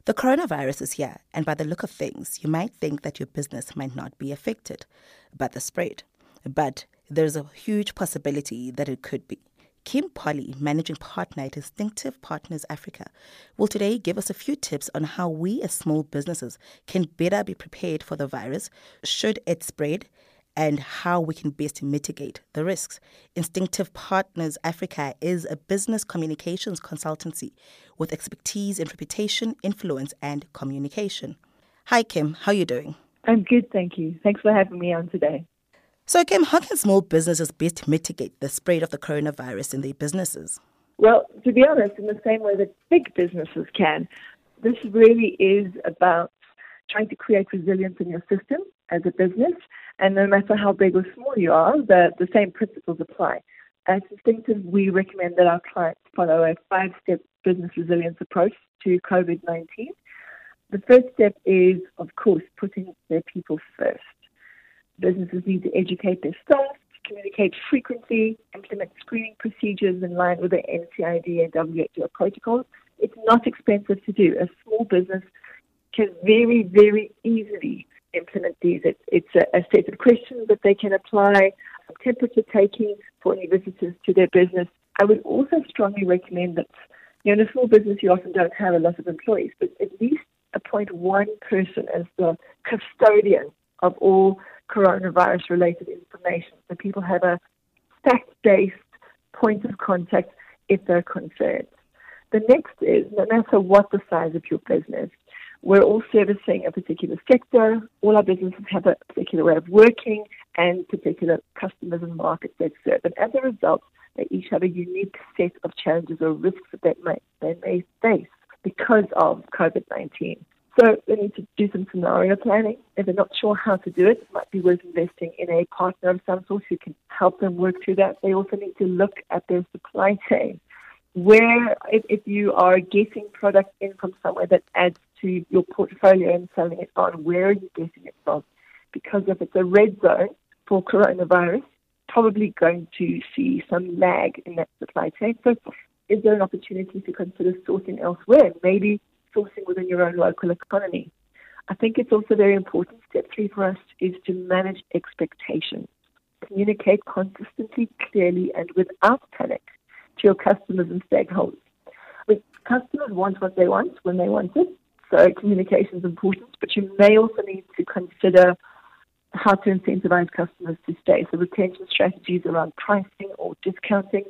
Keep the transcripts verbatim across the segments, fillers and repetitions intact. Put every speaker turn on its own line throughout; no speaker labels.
The coronavirus is here, and by the look of things, you might think that your business might not be affected by the spread. But there's a huge possibility that it could be. Kim Polly, managing partner at Instinctive Partners Africa, will today give us a few tips on how we as small businesses can better be prepared for the virus should it spread, and how we can best mitigate the risks. Instinctive Partners Africa is a business communications consultancy with expertise in reputation, influence, and communication. Hi, Kim. How are you doing?
I'm good, thank you. Thanks for having me on today.
So, Kim, how can small businesses best mitigate the spread of the coronavirus in their businesses?
Well, to be honest, in the same way that big businesses can, this really is about trying to create resilience in your system as a business. And no matter how big or small you are, the, the same principles apply. At Instinctive, we recommend that our clients follow a five-step business resilience approach to COVID nineteen. The first step is, of course, putting their people first. Businesses need to educate their staff, communicate frequently, implement screening procedures in line with the N C I D and W H O protocols. It's not expensive to do. A small business can very, very easily implement these. It, it's a, a set of questions that they can apply, temperature taking for any visitors to their business. I would also strongly recommend that, you know, in a small business you often don't have a lot of employees, but at least appoint one person as the custodian of all coronavirus-related information, so people have a fact-based point of contact if they're concerned. The next is, no matter what the size of your business, we're all servicing a particular sector. All our businesses have a particular way of working and particular customers and markets they serve. And as a result, they each have a unique set of challenges or risks that they may, they may face because of COVID nineteen. So they need to do some scenario planning. If they're not sure how to do it, it might be worth investing in a partner of some sort who can help them work through that. They also need to look at their supply chain. Where, if, if you are getting product in from somewhere that adds to your portfolio and selling it on, where are you getting it from? Because if it's a red zone for coronavirus, probably going to see some lag in that supply chain. So is there an opportunity to consider sourcing elsewhere? Maybe sourcing within your own local economy. I think it's also very important. Step three for us is to manage expectations. Communicate consistently, clearly, and without panic to your customers and stakeholders. I mean, customers want what they want when they want it, so communication is important, but you may also need to consider how to incentivize customers to stay. So retention strategies around pricing or discounting.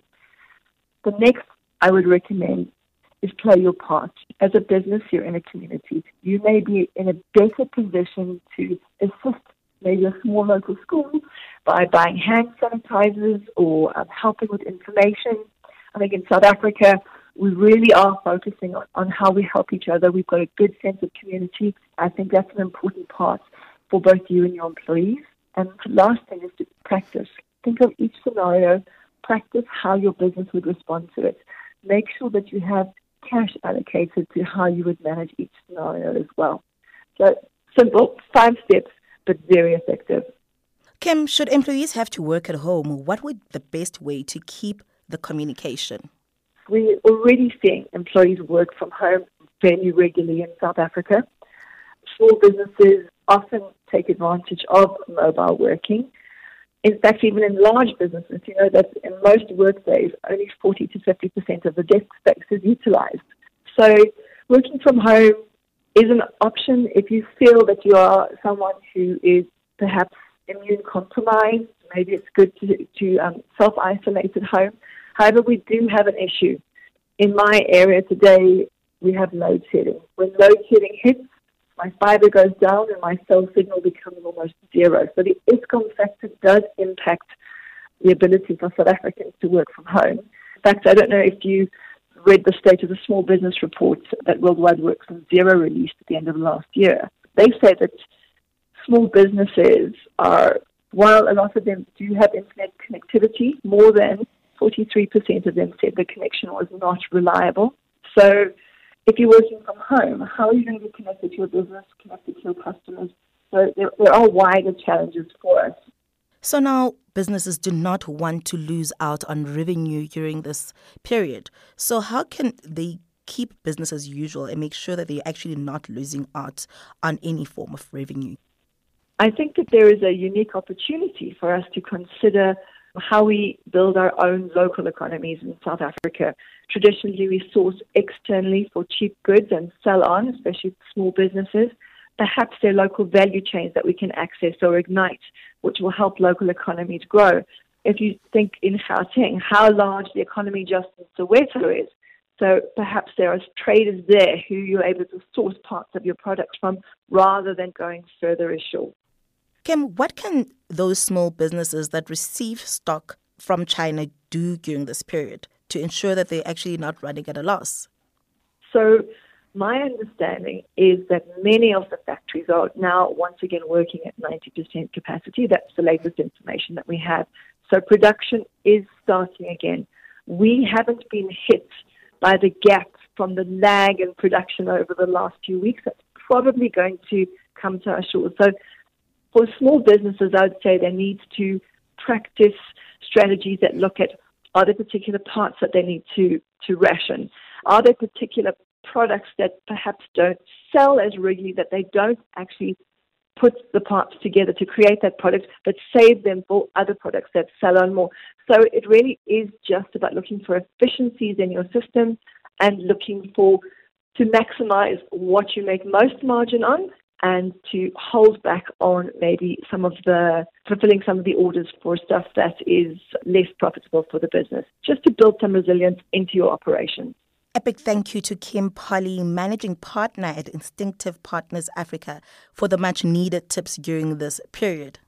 The next I would recommend is play your part. As a business, you're in a community. You may be in a better position to assist maybe a small local school by buying hand sanitizers or um, helping with information. I think in South Africa, we really are focusing on, on how we help each other. We've got a good sense of community. I think that's an important part for both you and your employees. And the last thing is to practice. Think of each scenario, practice how your business would respond to it. Make sure that you have cash allocated to how you would manage each scenario as well. So simple, five steps, but very effective.
Kim, should employees have to work at home, what would the best way to keep the communication?
We're already seeing employees work from home fairly regularly in South Africa. Small businesses often take advantage of mobile working. In fact, even in large businesses, you know that in most workdays, only forty to fifty percent of the desk space is utilized. So working from home is an option if you feel that you are someone who is perhaps immune compromised. Maybe it's good to, to um, self-isolate at home. However, we do have an issue. In my area today, we have load shedding. When load shedding hits, my fiber goes down and my cell signal becomes almost zero. So the Eskom factor does impact the ability for South Africans to work from home. In fact, I don't know if you read the State of the Small Business report that Worldwide Work from Zero released at the end of last year. They say that small businesses are, while a lot of them do have internet connectivity, more than forty-three percent of them said the connection was not reliable. So if you're working from home, how are you going to be connected to your business, connected to your customers? So there, there are wider challenges for us.
So now businesses do not want to lose out on revenue during this period. So how can they keep business as usual and make sure that they're actually not losing out on any form of revenue?
I think that there is a unique opportunity for us to consider how we build our own local economies in South Africa. Traditionally, we source externally for cheap goods and sell on, especially small businesses. Perhaps there are local value chains that we can access or ignite, which will help local economies grow. If you think in Gauteng, how large the economy just in Soweto is, so perhaps there are traders there who you're able to source parts of your products from rather than going further ashore.
Kim, what can those small businesses that receive stock from China do during this period to ensure that they're actually not running at a loss?
So my understanding is that many of the factories are now once again working at ninety percent capacity. That's the latest information that we have. So production is starting again. We haven't been hit by the gap from the lag in production over the last few weeks. That's probably going to come to our shores. So for small businesses, I would say they need to practice strategies that look at, are there particular parts that they need to, to ration? Are there particular products that perhaps don't sell as regularly, that they don't actually put the parts together to create that product, but save them for other products that sell on more? So it really is just about looking for efficiencies in your system and looking for to maximize what you make most margin on, and to hold back on maybe some of the, fulfilling some of the orders for stuff that is less profitable for the business, just to build some resilience into your operation.
A big thank you to Kim Polly, Managing Partner at Instinctive Partners Africa, for the much needed tips during this period.